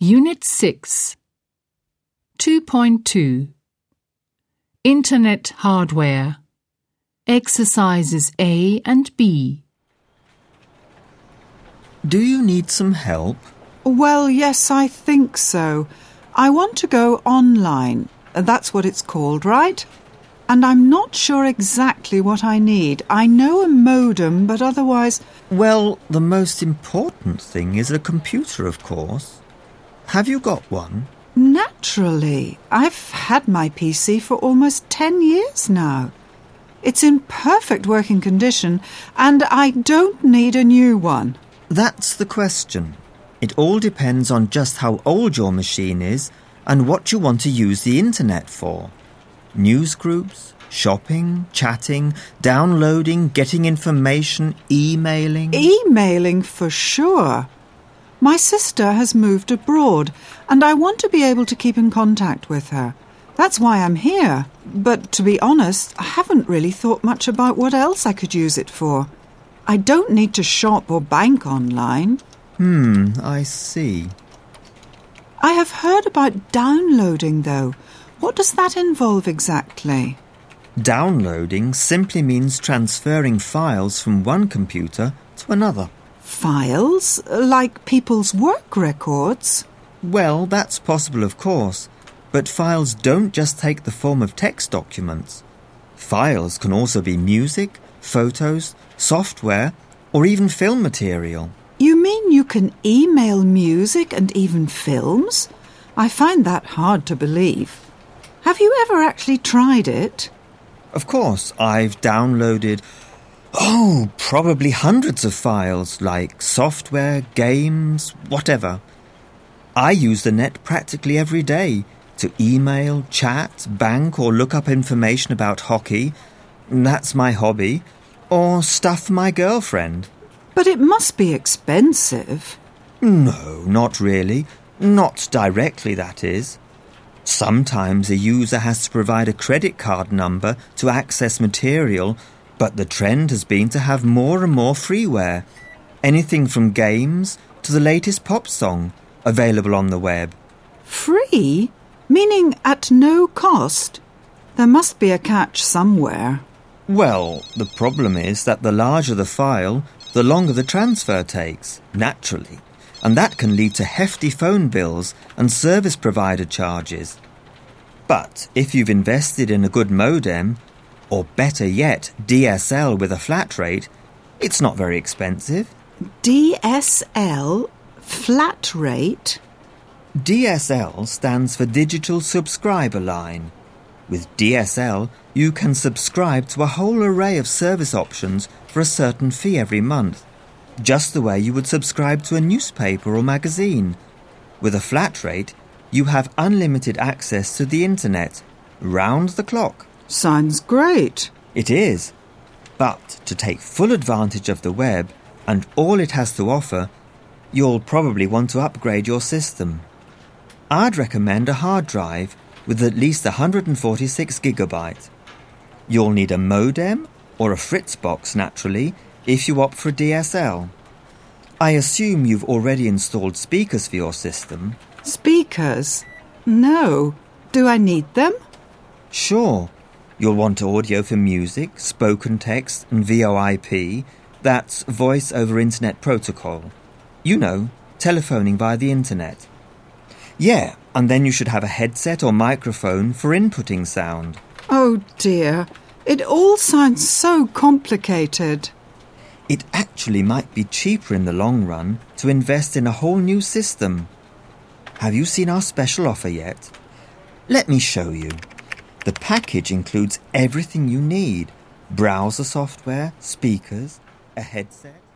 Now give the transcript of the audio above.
Unit 6 2.2 Internet Hardware Exercises A and B. Do you need some help? Well, yes, I think so. I want to go online. That's what it's called, right? And I'm not sure exactly what I need. I know a modem, but otherwise... Well, the most important thing is a computer, of course. Have you got one? Naturally. I've had my PC for almost 10 years now. It's in perfect working condition, and I don't need a new one. That's the question. It all depends on just how old your machine is and what you want to use the internet for. News groups, shopping, chatting, downloading, getting information, emailing. Emailing for sure. My sister has moved abroad, and I want to be able to keep in contact with her. That's why I'm here. But to be honest, I haven't really thought much about what else I could use it for. I don't need to shop or bank online. I see. I have heard about downloading, though. What does that involve exactly? Downloading simply means transferring files from one computer to another. Files? Like people's work records? Well, that's possible, of course. But files don't just take the form of text documents. Files can also be music, photos, software, or even film material. You mean you can email music and even films? I find that hard to believe. Have you ever actually tried it? Of course, I've downloaded, probably hundreds of files, like software, games, whatever. I use the net practically every day to email, chat, bank, or look up information about hockey. That's my hobby. Or stuff for my girlfriend. But it must be expensive. No, not really. Not directly, that is. Sometimes a user has to provide a credit card number to access material, but the trend has been to have more and more freeware. Anything from games to the latest pop song available on the web. Free? Meaning at no cost? There must be a catch somewhere. Well, the problem is that the larger the file, the longer the transfer takes, naturally. And that can lead to hefty phone bills and service provider charges. But if you've invested in a good modem, or better yet, DSL with a flat rate, it's not very expensive. DSL? Flat rate? DSL stands for Digital Subscriber Line. With DSL, you can subscribe to a whole array of service options for a certain fee every month, just the way you would subscribe to a newspaper or magazine. With a flat rate, you have unlimited access to the internet, round the clock. Sounds great. It is. But to take full advantage of the web and all it has to offer, you'll probably want to upgrade your system. I'd recommend a hard drive with at least 146 gigabytes. You'll need a modem or a Fritzbox, naturally, if you opt for DSL. I assume you've already installed speakers for your system. Speakers? No. Do I need them? Sure. You'll want audio for music, spoken text and VoIP. That's Voice over Internet Protocol. You know, telephoning via the internet. Yeah, and then you should have a headset or microphone for inputting sound. Oh dear, it all sounds so complicated. It actually might be cheaper in the long run to invest in a whole new system. Have you seen our special offer yet? Let me show you. The package includes everything you need. Browser software, speakers, a headset.